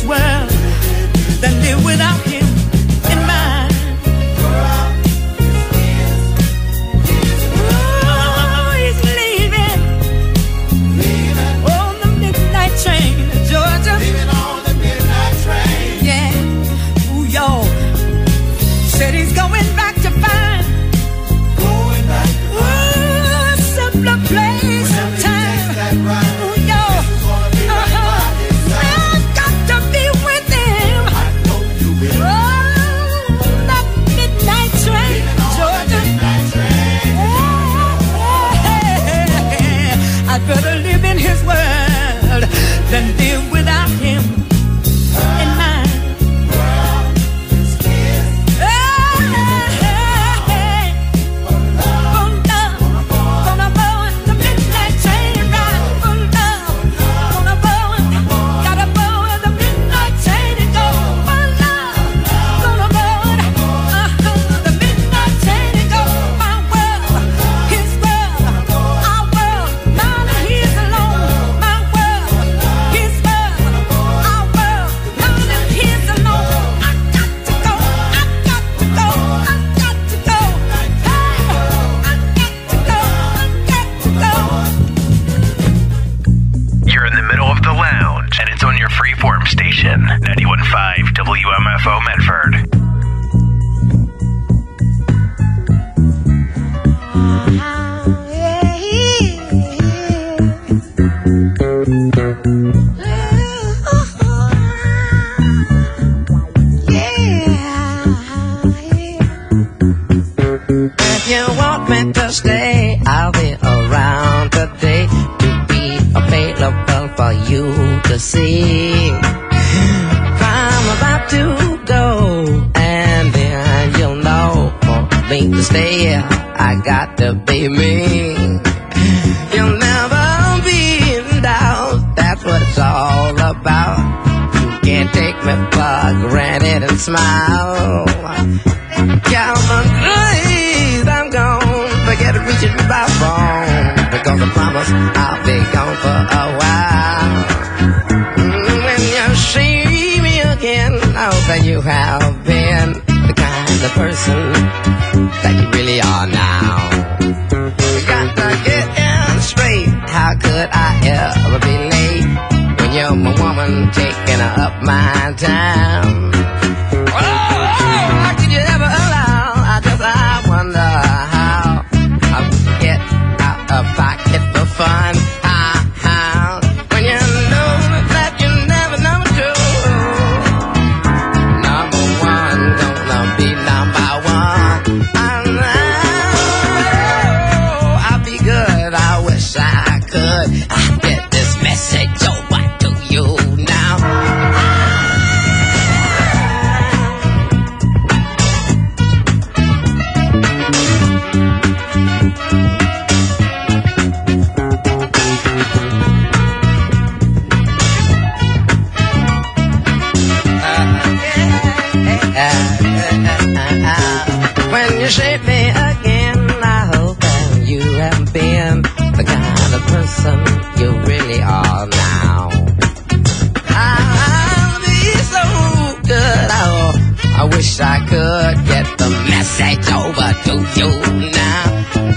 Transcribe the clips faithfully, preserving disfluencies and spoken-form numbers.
world than live without him in mine. Oh, he's leaving, leaving on the midnight train to Georgia. Leaving on the midnight train. Yeah, ooh, y'all. Said he's going back to find, going back to find ooh, a simpler place and time. Ooh, y'all. Uh-huh. I've got to be with him. I know you will. Oh, that midnight train, Georgia. Midnight train. Yeah. I'd better live in his world than live without him in mine. Freeform station, ninety-one point five W M F O Medford. If you want me to stay, I'll be around today to be available for you to see. I'm about to go, and then you'll know for me to stay, I got to be me. You'll never be in doubt, that's what it's all about. You can't take me for granted and smile. Calvin Grace, I'm gone, forget reaching my phone, because I promise I'll be gone for a while. When you see me again, I hope that you have been the kind of person that you really are now. You got to get in straight, how could I ever be late when you're my woman taking up my time? Oh, how could you ever allow, I just I wonder how I would get out of pocket for fun. How, how, when you know that you never number two, number one gonna be number one. I know I'll be good, I wish I could. I get this message over to you now. When you shape me again, I hope that you have been the kind of person you really are now. I'll be so good, oh, I wish I could get the message over to you now.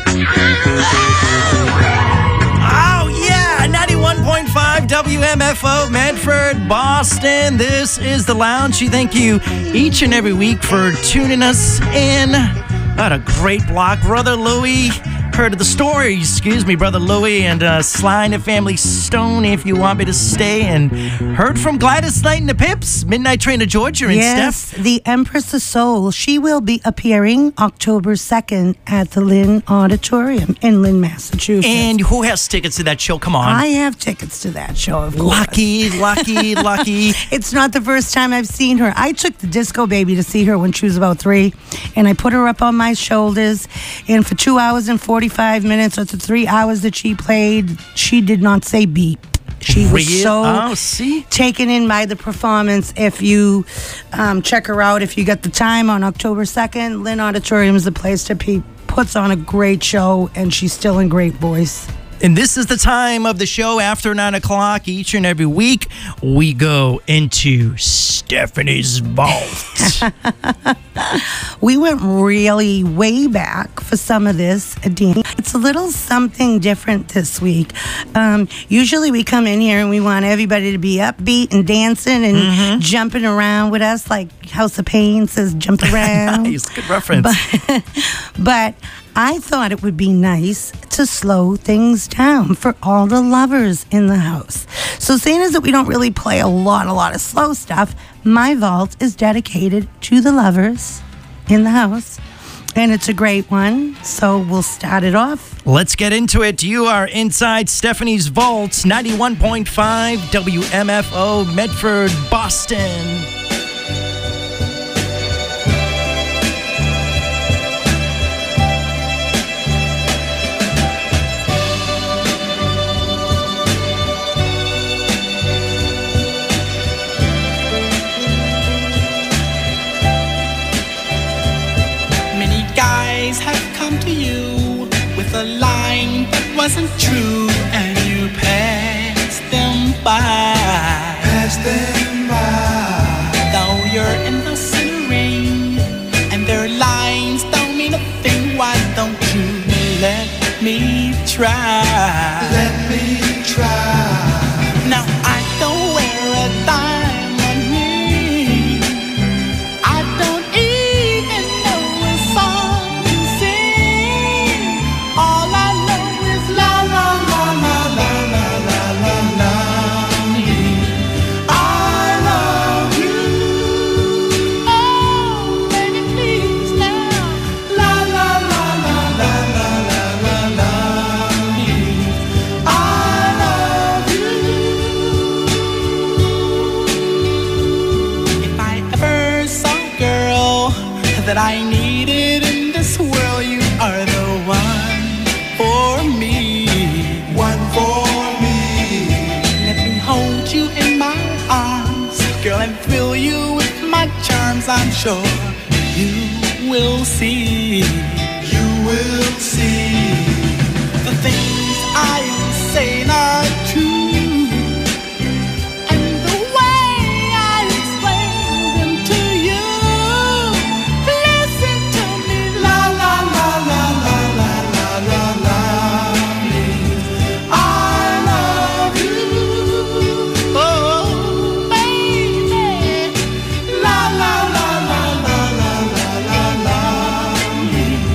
Oh, yeah, ninety-one point five W M F O, Medford, Boston. This is The Lounge. We thank you each and every week for tuning us in. What a great block. Brother Louie, heard of the story, excuse me, Brother Louie, and uh, Sly and the Family Stone, If You Want Me to Stay, and heard from Gladys Knight and the Pips, Midnight Train to Georgia, and yes, Steph. the Empress of Soul. She will be appearing October second at the Lynn Auditorium in Lynn, Massachusetts. And who has tickets to that show? Come on. I have tickets to that show, of course. Lucky, lucky, lucky. It's not the first time I've seen her. I took the Disco Baby to see her when she was about three, and I put her up on my shoulders, and for two hours and forty-five minutes, or the three hours that she played, she did not say beep. She was Real? so oh, see? taken in by the performance. If you um, check her out, if you get the time on October second, Lynn Auditorium is the place to be. Puts on a great show, and she's still in great voice. And this is the time of the show after nine o'clock each and every week. We go into Stephanie's vault. We went really way back for some of this, Danny. It's a little something different this week. Um, usually we come in here and we want everybody to be upbeat and dancing and mm-hmm. jumping around with us, like House of Pain says, jump around. Nice, good reference. But, but I thought it would be nice to slow things down for all the lovers in the house. So seeing as that we don't really play a lot, a lot of slow stuff, my vault is dedicated to the lovers in the house. And it's a great one, so we'll start it off. Let's get into it. You are inside Stephanie's vault, ninety-one point five W M F O, Medford, Boston. Have come to you with a line that wasn't true, and you passed them by. Pass them by. Though you're in the center ring, and their lines don't mean a thing, why don't you let me try? Let me try. Now I don't wear a diamond ring. I don't even know a song to sing. All I know is la la la la la la la la la. I love you. Oh, baby, please now. La la la la la la la la la. I love you. If I ever saw a girl that I needed in this world, you are the one for me. One for me. Let me hold you in my arms, girl, and thrill you with my charms. I'm sure you will see You will see. the things I say are true, and the way I explain them to you. Listen to me, la la la la la la la la la. I love you, oh baby, la la la la la la la la la.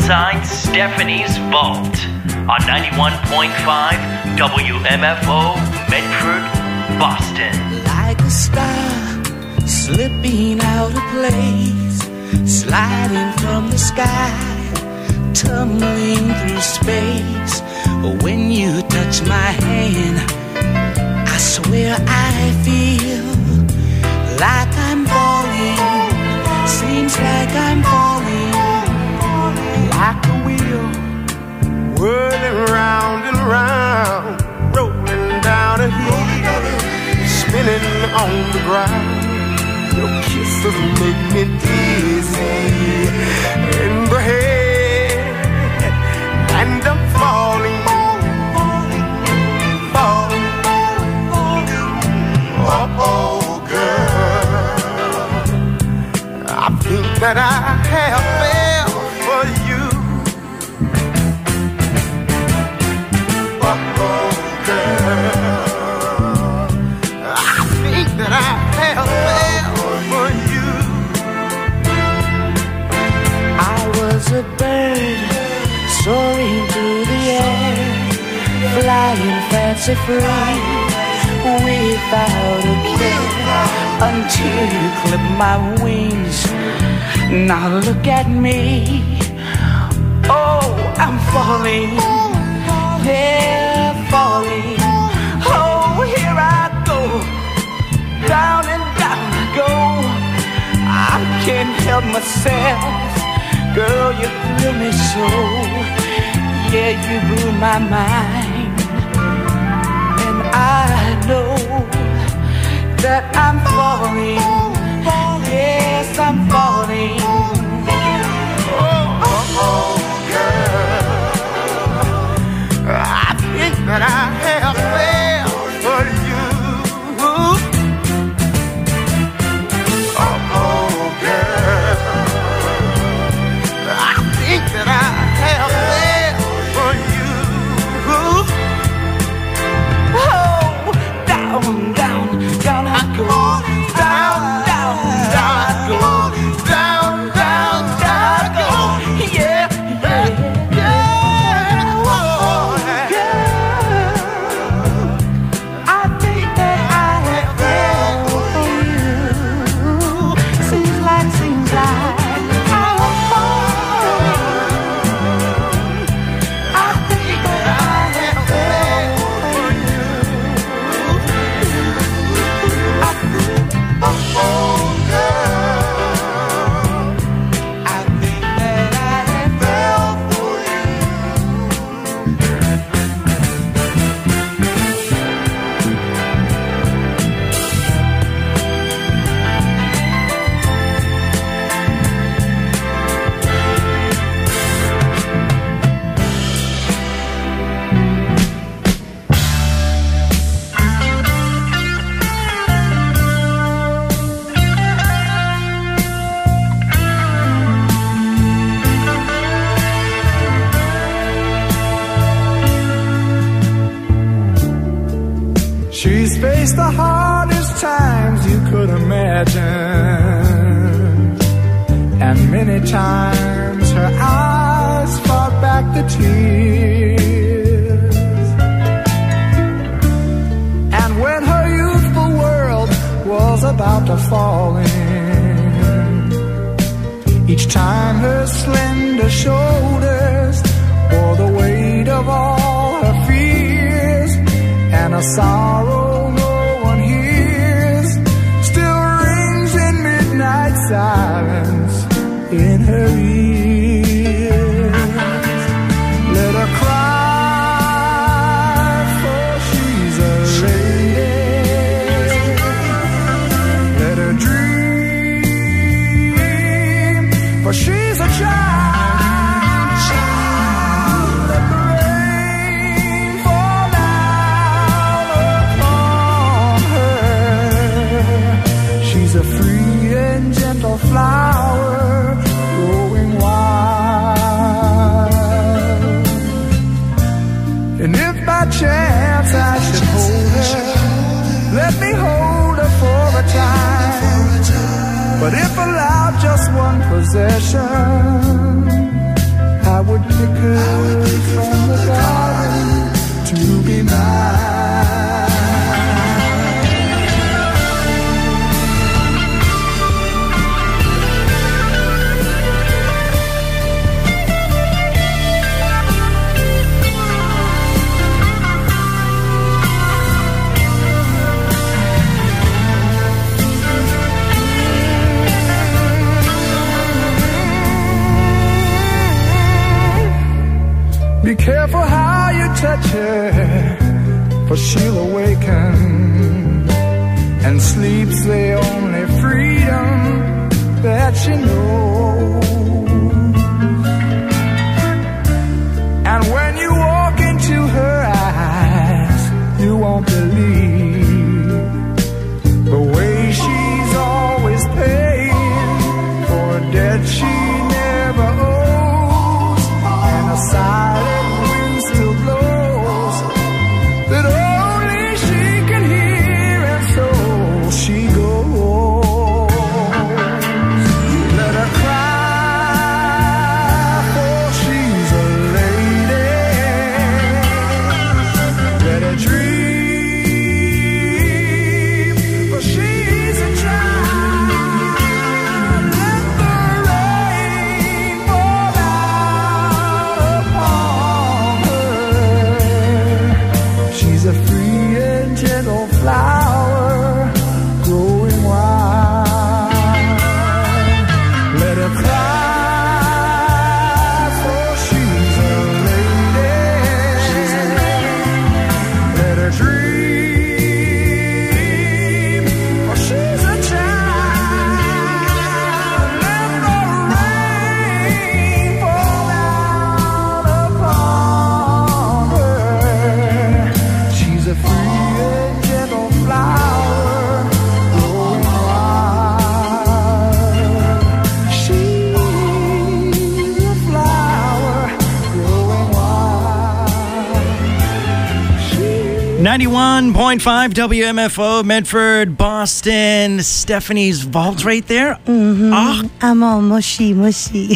inside Stephanie's vault on ninety-one point five W M F O Medford, Boston. Like a star slipping out of place, sliding from the sky, tumbling through space. When you touch my hand, I swear I feel like I'm falling. Seems like I'm falling, like a wheel whirling round and round, rolling down a hill, spinning on the ground. Your kisses make me dizzy in the head, and I'm falling, falling, falling, falling. Oh, oh, girl, I think that I have fell for you. Oh, oh, girl, I think that I have fell for you. I was a bird soaring through the air, flying fancy free without a care, until you clipped my wings. Now look at me. Oh, I'm falling, yeah, falling. Oh, here I go, down and down I go. I can't help myself. Girl, you thrill me so. Yeah, you blew my mind. And I know that I'm falling. Yes, I'm falling. Oh, oh, oh, girl, I think that I have fell for you. Oh, oh, girl, I think that I have fell for you. Oh, down, down, down I go. Down, down, down I go. Down, down, down I go. Yeah, yeah, yeah. Oh, girl, I think that I have fell for you. Seems like, seems like I'm falling. I think that I have fell for you. Oh, girl, I think that I have fell for you. She's faced the hardest times you could imagine, and many times her eyes fought back the tears. And when her youthful world was about to fall in, each time her slender shoulders bore the weight of all her fears, and a sorrow no one hears still rings in midnight silence in her ears. Let her cry, for she's a lady. Let her dream, for she's a child. Let the rain fall down upon her. She's a free and gentle flower growing wild. And if by chance I should hold her, let me hold her for a time. But if allowed just one possession, I would pick her from the garden to be mine. Be careful how you touch her, for she'll awaken, and sleep's the only freedom that she knows. And when you walk into her eyes, you won't believe the way she's always paying for a debt she never owes, and a silent ninety-one point five W M F O, Medford, Boston. Stephanie's Vault right there. Mm-hmm. Oh. I'm all mushy, mushy.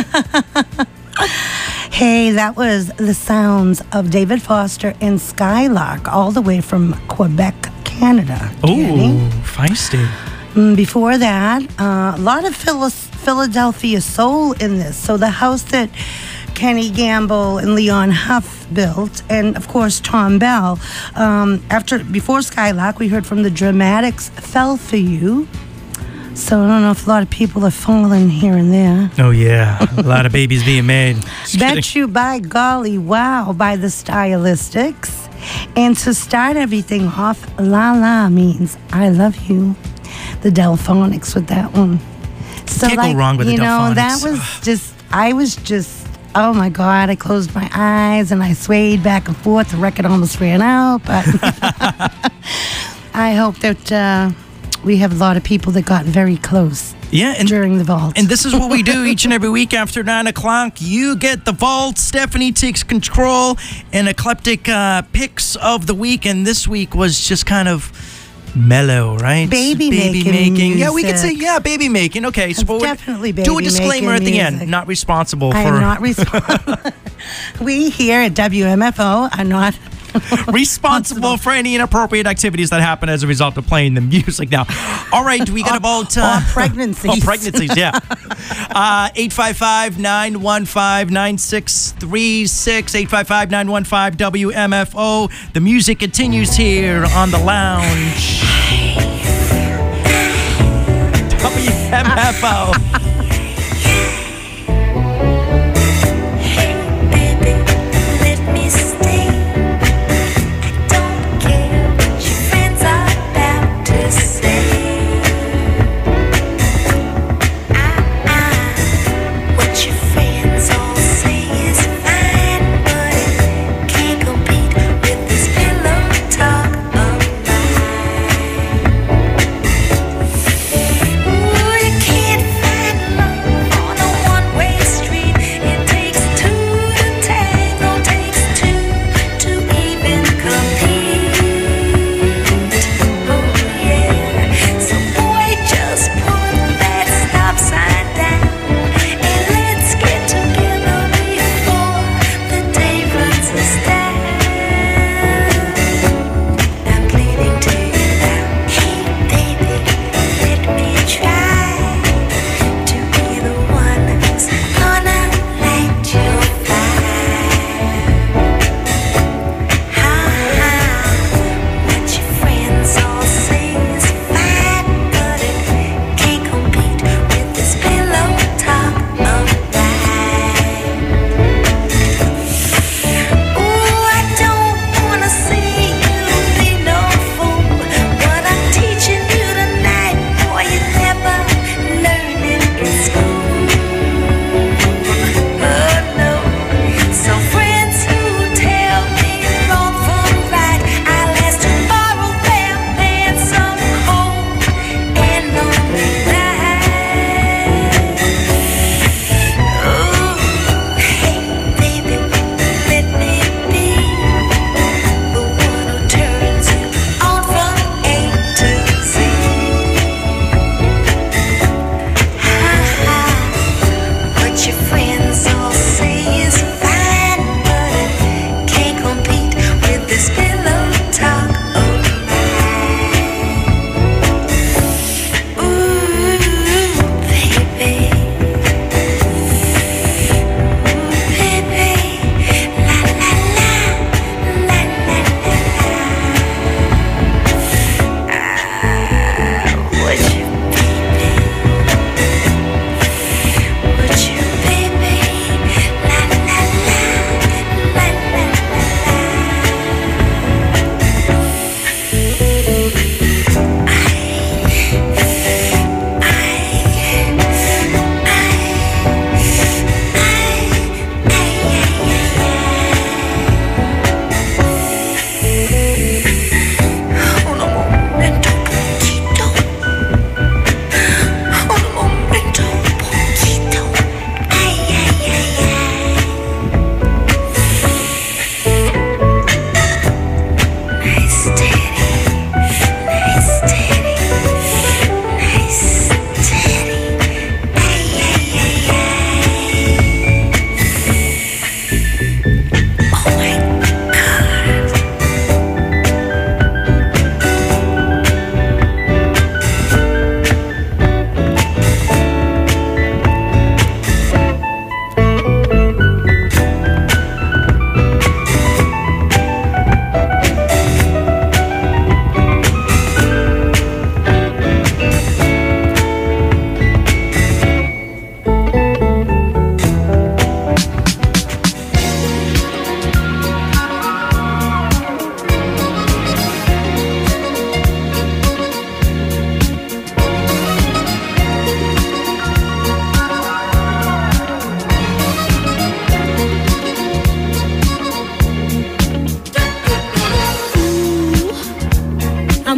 Hey, that was the sounds of David Foster and Skylark, all the way from Quebec, Canada. Oh, feisty. Mm, Before that, uh, a lot of Phil- Philadelphia soul in this. So the house that Kenny Gamble and Leon Huff built, and of course Tom Bell. Um, after before Skylark, we heard from the Dramatics, "Fell for You." So I don't know if a lot of people are falling here and there. Oh yeah, a lot of babies being made. Just Bet kidding. You by golly, wow, by the Stylistics. And to start everything off, La La means I love you. The Delphonics with that one. So Can't go like, wrong with the you know, that Delphonics. was just, I was just, oh my God, I closed my eyes and I swayed back and forth. The record almost ran out, but I hope that uh, we have a lot of people that got very close. Yeah, and, during the vault. And this is what we do each and every week after nine o'clock. You get the vault. Stephanie takes control and eclectic uh, picks of the week. And this week was just kind of mellow, right? Baby, baby making. making. Yeah, we could say, music. yeah, baby making. Okay, so It's we'll definitely do a baby disclaimer at making the music. end. Not responsible for. I'm not responsible. We here at W M F O are not responsible for any inappropriate activities that happen as a result of playing the music. Now, all right, we got about uh, or pregnancies. Oh, pregnancies, yeah. Uh, eight five five, nine one five, nine six three six, eight five five, nine one five, W M F O. The music continues here on the lounge. W M F O. Ooh, you can't find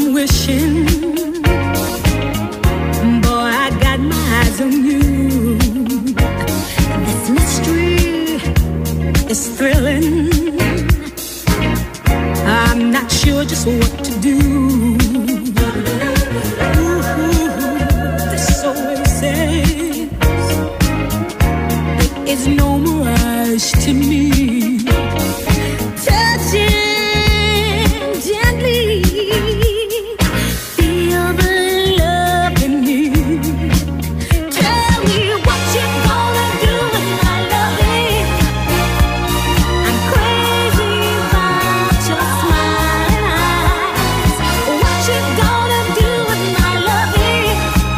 I'm wishing, boy, I got my eyes on you. This mystery is thrilling. I'm not sure just what to do. Ooh, this always says there is no mirage to me. Touching gently, feel the love in me. Tell me what you gonna do with my loving. I'm crazy about your smiling eyes. What you gonna do with my loving?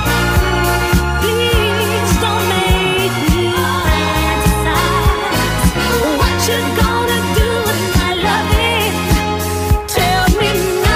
Please don't make me fantasize. What you gonna do with my loving? Tell me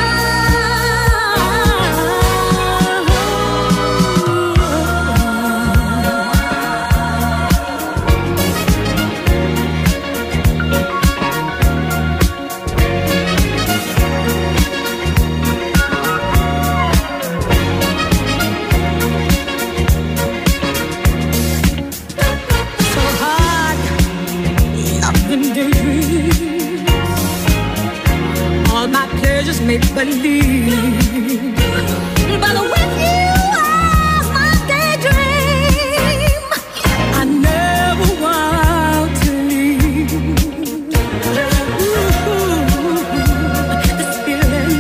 so hard, nothing daydreams. All my pleasures make believe, but with you are my daydream. I never want to leave. Ooh, this feeling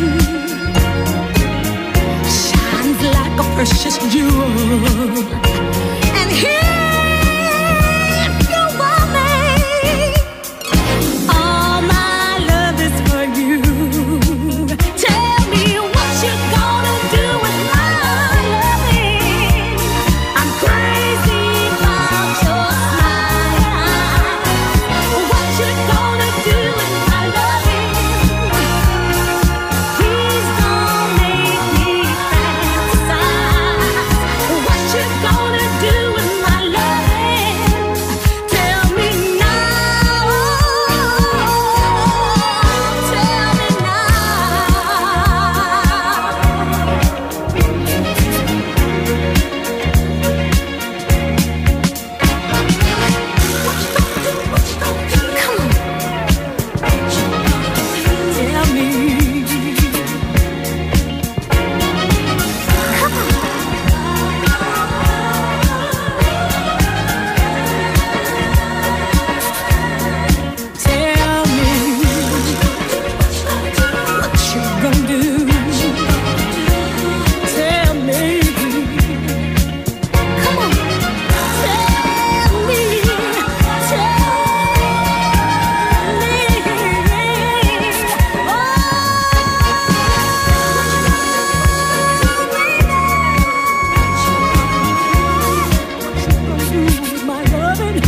shines like a precious jewel. And here you are me. All my love is for you. Tell me what you gonna do with my loving. I'm crazy about your smiling eyes. What you gonna do with my loving? Please don't make me fantasize. What you gonna do with my loving? Tell me now. Tell me now. Come on. Tell me. Come on. Tell me what you gonna do. Tell me. Come on. Tell me. Tell me. Oh, my loving.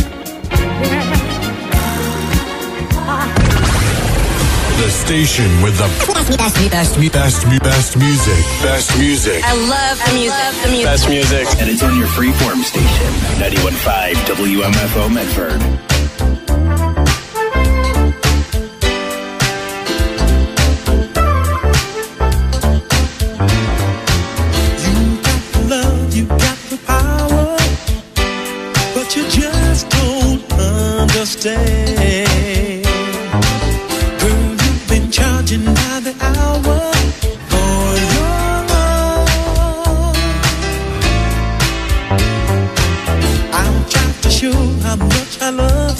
The station with the best, best, best, best, best music. Best music. I love the music. Love the music. Best music. And it's on your freeform station, ninety-one point five W M F O Medford. Love, you got the power, but you just don't understand. Girl, you've been charging by the hour for your love. I'll try to show how much I love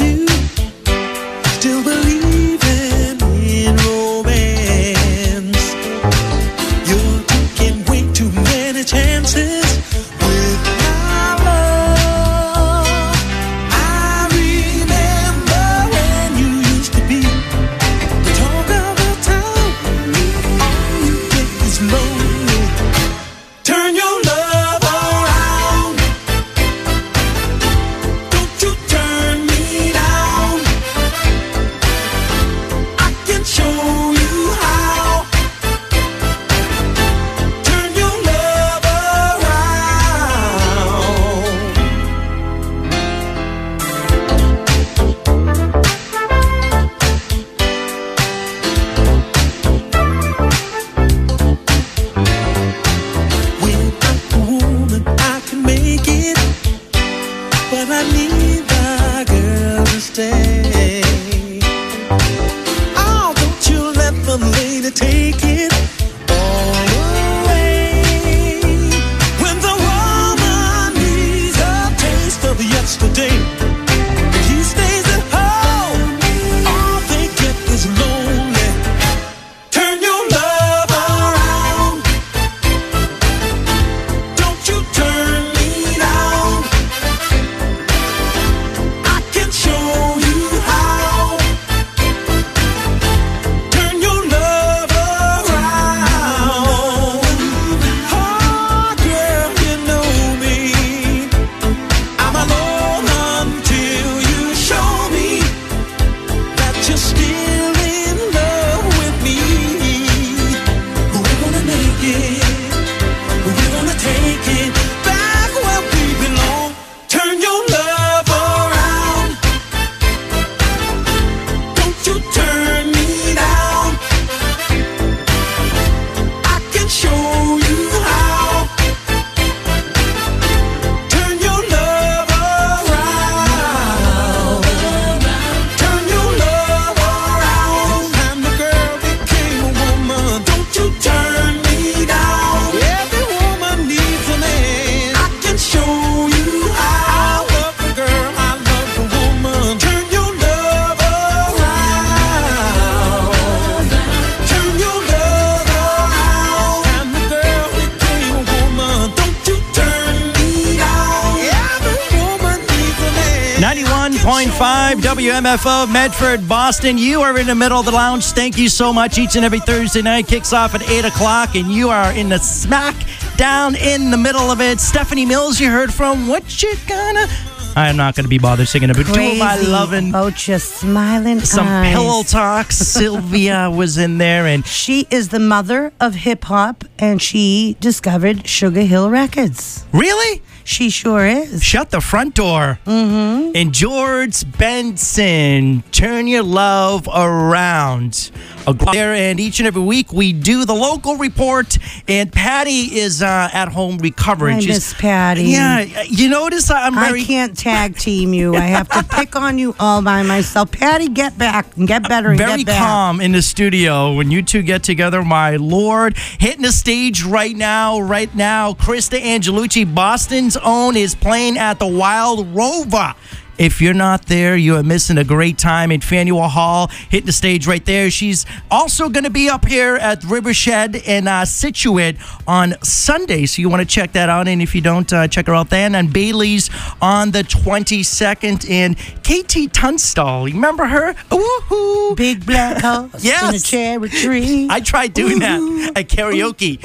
point five W M F O, Medford, Boston. You are in the middle of the lounge. Thank you so much. Each and every Thursday night kicks off at eight o'clock, and you are in the smack down in the middle of it. Stephanie Mills, you heard from. What you gonna... I'm not going to be bothered singing it, but two of my loving... about your smiling Some eyes. pillow talk. Sylvia was in there, and... She is the mother of hip-hop, and she discovered Sugar Hill Records. Really? She sure is. Shut the front door. Mm-hmm. And George Benson, Turn Your Love Around. There, and each and every week we do the local report, and Patty is uh, at home recovering. I She's- miss Patty. Yeah, you notice I'm very... I can't tag team you. I have to pick on you all by myself. Patty, get back and get better and very get back. calm in the studio when you two get together. My Lord, hitting the stage right now, right now. Krista Angelucci, Boston's own, is playing at the Wild Rover. If you're not there, you are missing a great time at Faneuil Hall, hitting the stage right there. She's also going to be up here at Rivershed in uh, Situate on Sunday, so you want to check that out. And if you don't, uh, check her out then. And Bailey's on the twenty-second. And K T Tunstall, you remember her? Woohoo! Big black house Yes. in a cherry tree. I tried doing that at karaoke.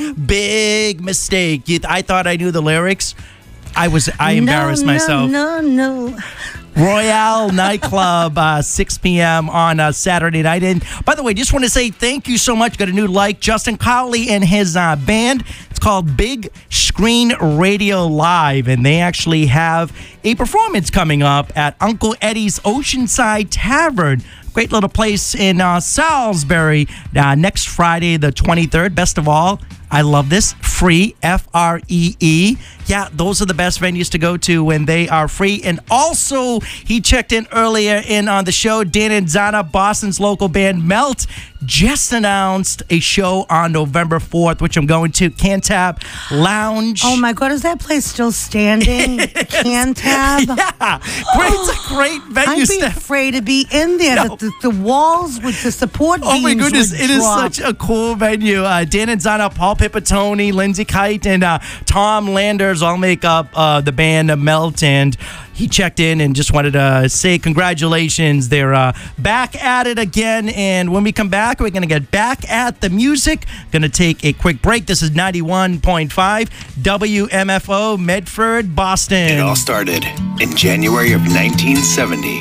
Big mistake. You- I thought I knew the lyrics. I was. I embarrassed no, myself. No, no, no. Royale Nightclub, uh, six p.m. on uh, Saturday night. And by the way, just want to say thank you so much. Got a new like. Justin Cowley and his uh, band. It's called Big Screen Radio Live. And they actually have a performance coming up at Uncle Eddie's Oceanside Tavern. Great little place in uh, Salisbury uh, next Friday, the twenty-third. Best of all, I love this. Free, F R E E. Yeah, those are the best venues to go to when they are free. And also, he checked in earlier in on the show. Dan and Zana, Boston's local band Melt, just announced a show on November fourth, which I'm going to. Cantab Lounge. Oh my God, is that place still standing? Cantab? Yeah, great, it's a great venue. I'd be Steph. afraid to be in there. No. The, the, the walls with the support beams Oh my goodness, would it is drop. such a cool venue. Uh, Dan and Zana, Paul Pipitone, Lindsay Kite, and uh, Tom Landers all make up uh, the band uh, Melt. And he checked in and just wanted to say congratulations. They're uh, back at it again. And when we come back, we're going to get back at the music. Going to take a quick break. This is ninety-one point five W M F O, Medford, Boston. It all started in January of nineteen seventy.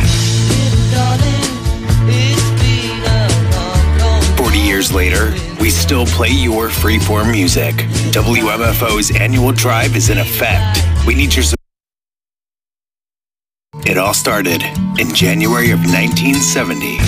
forty years later, we still play your freeform music. W M F O's annual drive is in effect. We need your support. It all started in January of nineteen seventy.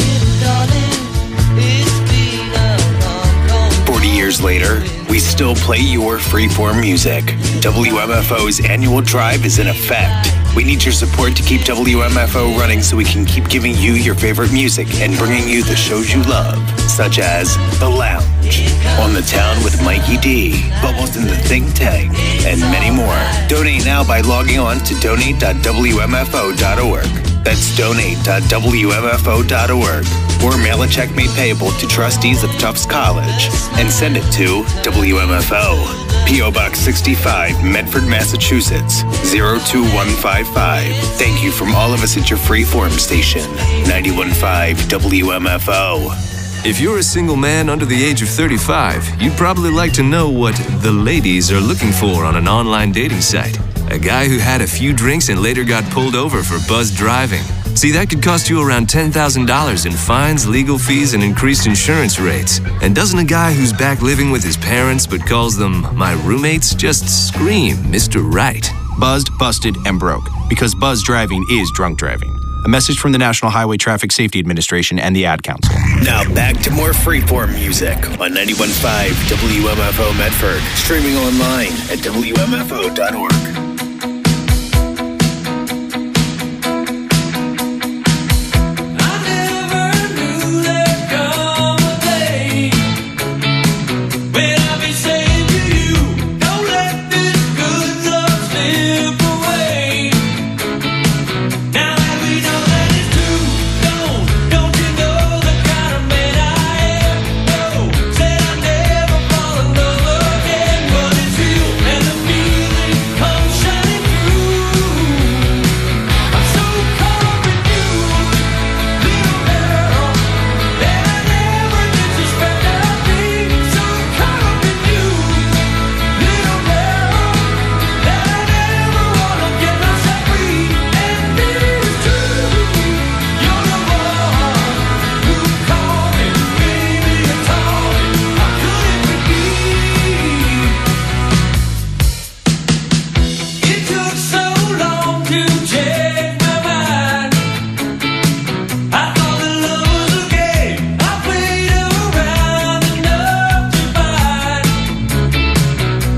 forty years later, we still play your freeform music. W M F O's annual drive is in effect. We need your support to keep W M F O running so we can keep giving you your favorite music and bringing you the shows you love, such as The Lounge, On the Town with Mikey D, Bubbles in the Think Tank, and many more. Donate now by logging on to donate dot W M F O dot org. That's donate dot W M F O dot org. Or mail a check made payable to trustees of Tufts College and send it to W M F O, P O Box sixty-five, Medford, Massachusetts, zero two one five five. Thank you from all of us at your freeform station, ninety-one point five W M F O. If you're a single man under the age of thirty-five, you'd probably like to know what the ladies are looking for on an online dating site. A guy who had a few drinks and later got pulled over for buzzed driving. See, that could cost you around ten thousand dollars in fines, legal fees, and increased insurance rates. And doesn't a guy who's back living with his parents but calls them my roommates just scream Mister Right? Buzzed, busted, and broke. Because buzz driving is drunk driving. A message from the National Highway Traffic Safety Administration and the Ad Council. Now back to more freeform music on ninety-one point five W M F O Medford. Streaming online at W M F O dot org. Come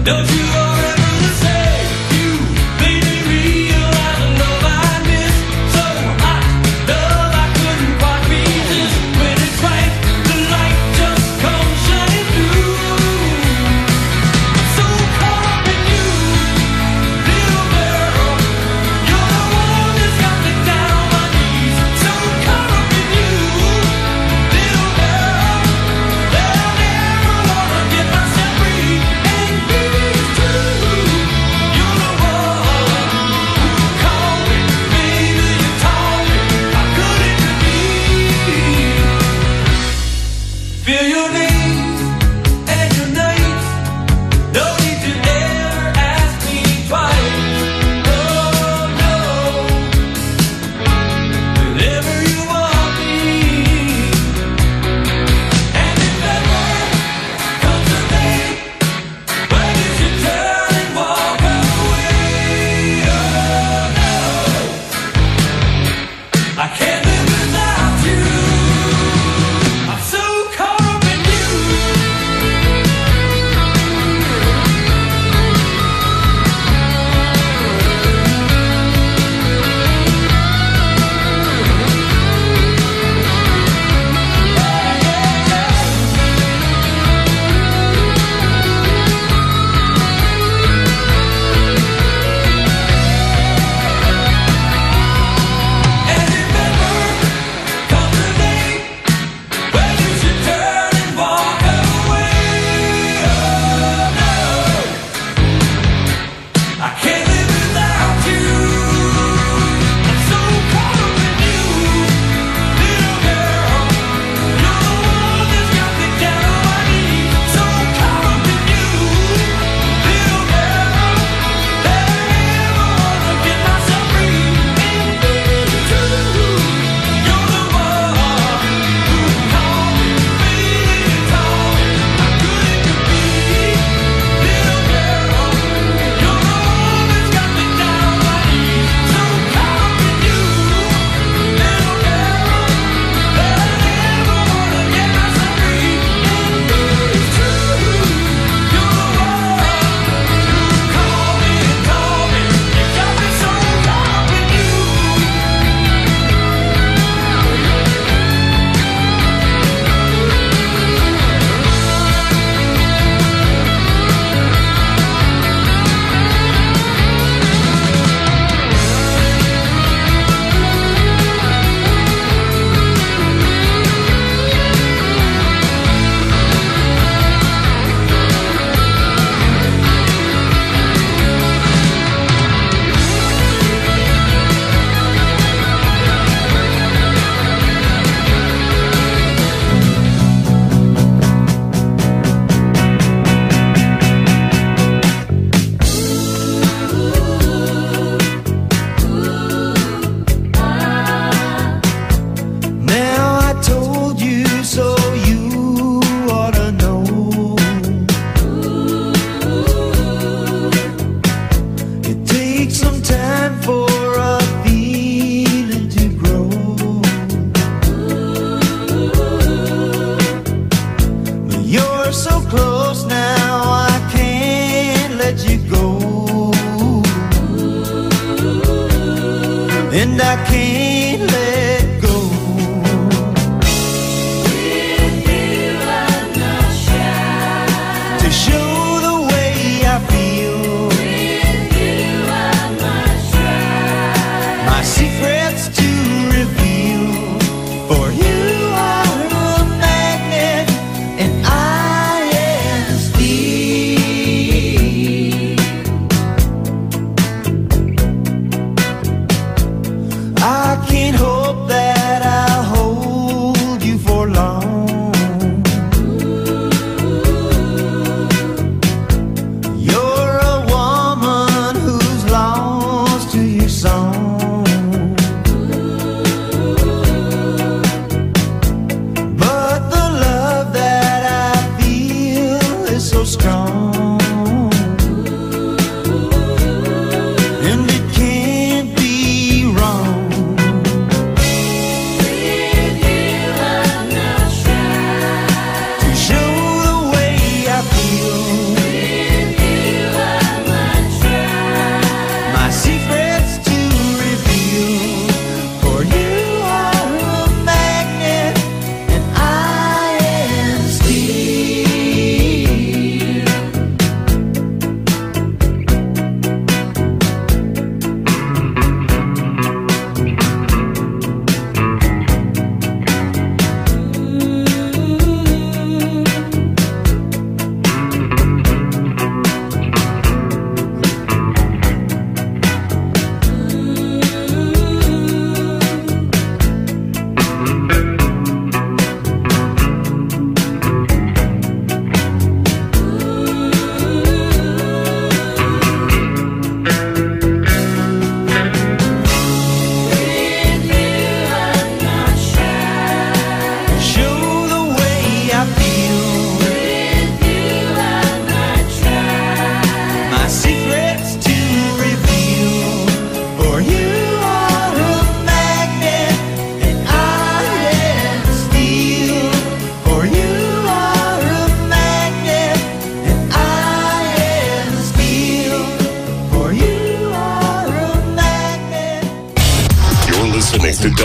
I can't live without you. I'm so caught up in you.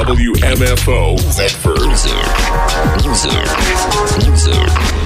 W M F O Medford. Loser. Loser. Loser.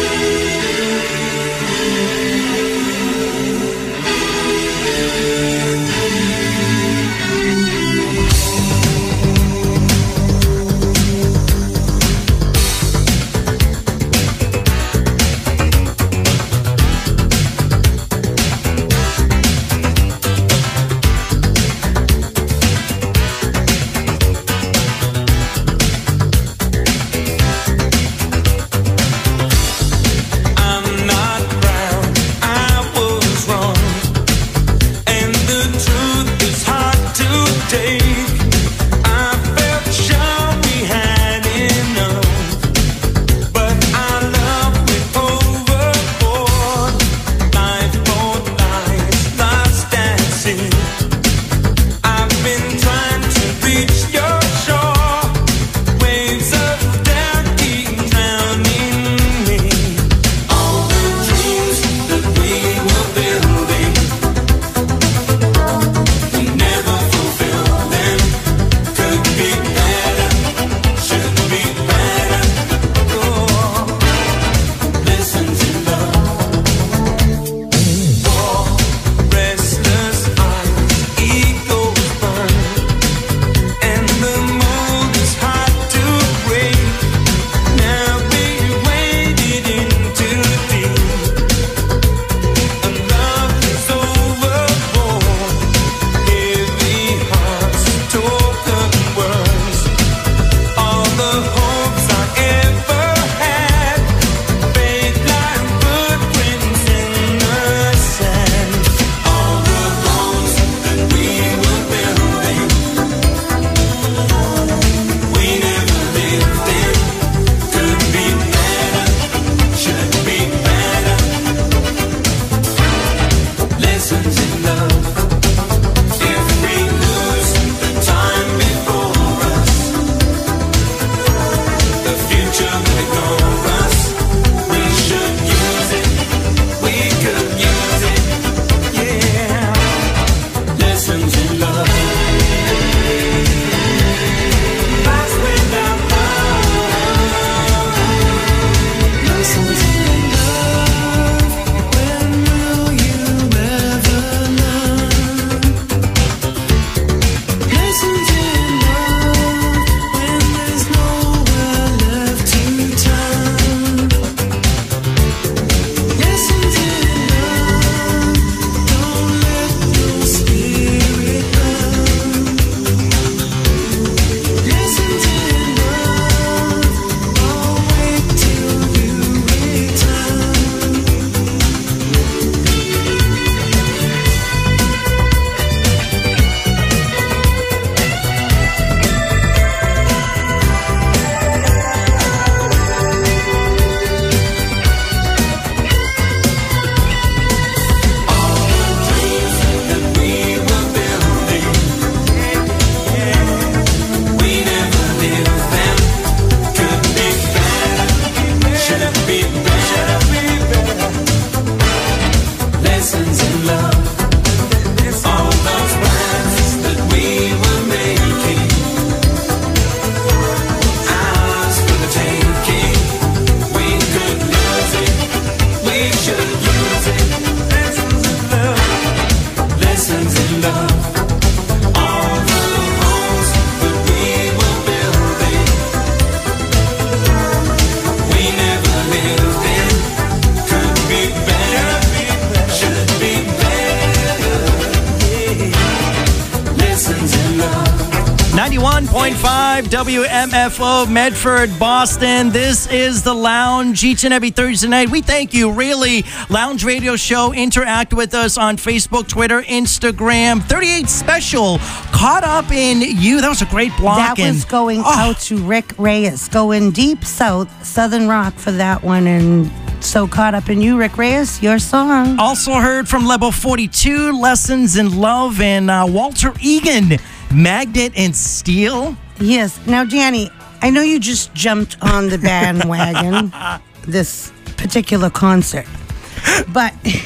ninety-one point five W M F O Medford, Boston. This is The Lounge each and every Thursday night. We thank you, really. Lounge Radio Show. Interact with us on Facebook, Twitter, Instagram. thirty-eight Special. Caught Up in You. That was a great block. That and, was going oh, out to Rick Reyes. Going deep south, Southern Rock for that one. And so Caught Up in You, Rick Reyes, your song. Also heard from Level forty-two, Lessons in Love, and uh, Walter Egan, Magnet and Steel. Yes. Now, Danny, I know you just jumped on the bandwagon this particular concert, but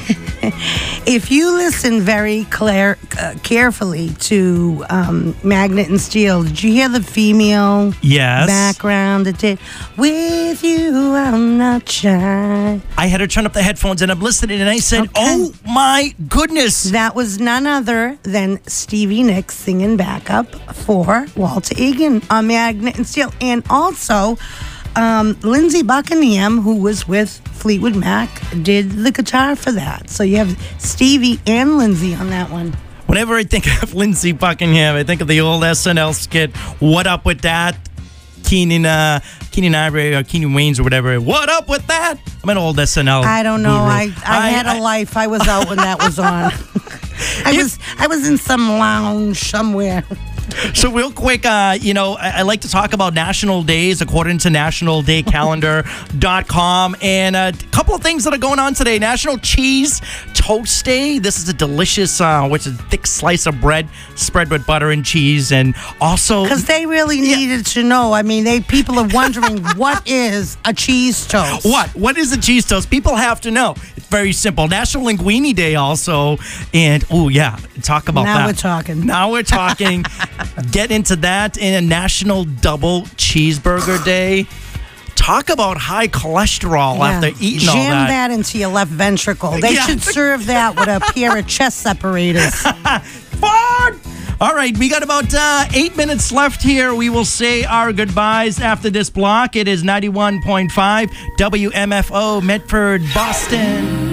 If you listen very clear, uh, carefully to um, Magnet and Steel, did you hear the female Yes. background that did, with you I'm not shy? I had to turn up the headphones and I'm listening and I said, oh my goodness. That was none other than Stevie Nicks singing backup for Walter Egan on Magnet and Steel. And also, um, Lindsey Buckingham, who was with Fleetwood Mac, did the guitar for that. So you have Stevie and Lindsey on that one. Whenever I think of Lindsey Buckingham, I think of the old S N L skit, What Up With That? Keenan, uh, Keenan Ivory or Keenan Waynes or whatever. What up with that? I'm an old S N L I don't know. guru. I, I, I had a I, life. I was out when that was on. I was I was in some lounge somewhere. So real quick, uh, you know, I, I like to talk about national days according to national day calendar dot com. And a couple of things that are going on today. National Cheese Toast Day. This is a delicious, uh, which is a thick slice of bread spread with butter and cheese. And also... Because they really needed yeah. to know. I mean, they people are wondering, what is a cheese toast? What? What is a cheese toast? People have to know. It's very simple. National Linguine Day also. And, oh, yeah, talk about now that. Now we're talking. Now we're talking. Get into that. In a National Double Cheeseburger Day. Talk about high cholesterol yeah. after eating Jam all that. that into your left ventricle. They Yeah. should serve that with a pair of chest separators. Fun! All right, we got about uh, eight minutes left here. We will say our goodbyes after this block. It is ninety-one point five W M F O, Medford, Boston.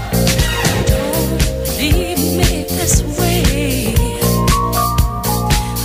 Leave me this way.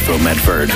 F O Medford.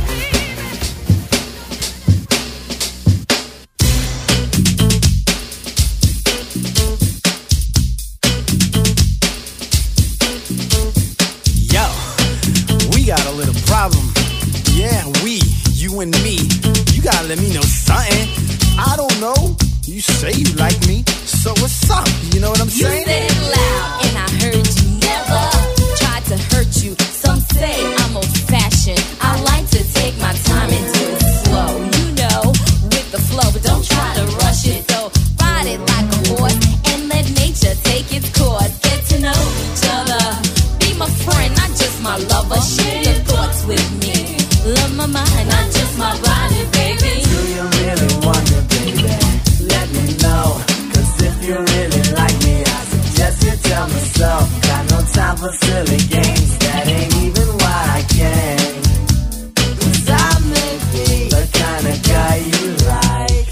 Yo, we got a little problem. Yeah, we, you and me. You gotta let me know something. I don't know. You say you like me, so what's up? You know what I'm You saying? said it loud, and I heard you never tried to hurt you. Some say I'm old-fashioned. I like to take my time and do it slow. You know, with the flow, but don't try to rush it. So ride it like a horse and let nature take its course. Get to know each other. Be my friend, not just my lover. Share your thoughts with me. Love my mind, not just my body, baby. Do you really want it, baby? Let me know. Cause if you really like me, I suggest you tell me so. Got no time for silly games. That ain't even why I came. Cause I may be the kind of guy you like.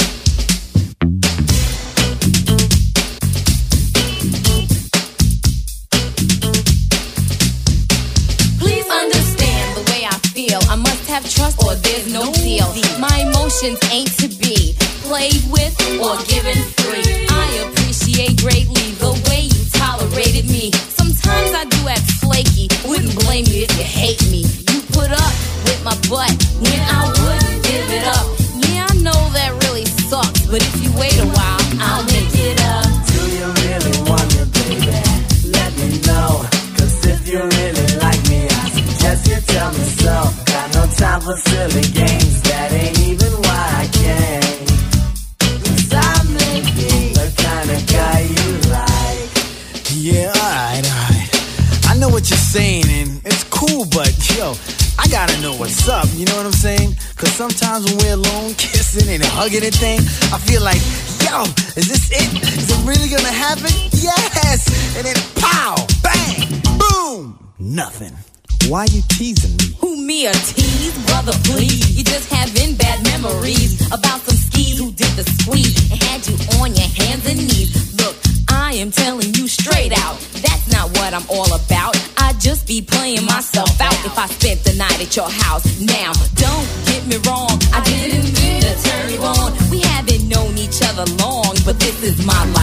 Please understand the way I feel. I must have trust or there's no deal. My emotions ain't to be played with or given free. I appreciate greatly the way you tolerated me. Sometimes I do act flaky. Wouldn't blame you if you hate me. You put up with my butt when I wouldn't give it up. Yeah, I know that really sucks, but if you wait a while, I'll make it up. Do you really want it, baby? Let me know. Cause if you really like me, I suggest you tell me so. Got no time for silly games. That ain't even why I came. Cause I may be the kind of guy you like. Yeah, alright, alright. I know what you're saying, and it's cool, but yo, I gotta know what's up, you know what I'm saying? Cause sometimes when we're alone, kissing and hugging and thing, I feel like, yo, is this it? Is it really gonna happen? Yes! And then pow, bang, boom, nothing. Why you teasing me? Who, me a tease? Brother, please. You just having bad memories about some skis who did the squeeze and had you on your hands and knees. Look, I am telling you straight out, that's not what I'm all about. I'd just be playing myself out if I spent the night at your house. Now, don't get me wrong, I didn't mean to turn you on. We haven't known each other long, but this is my life.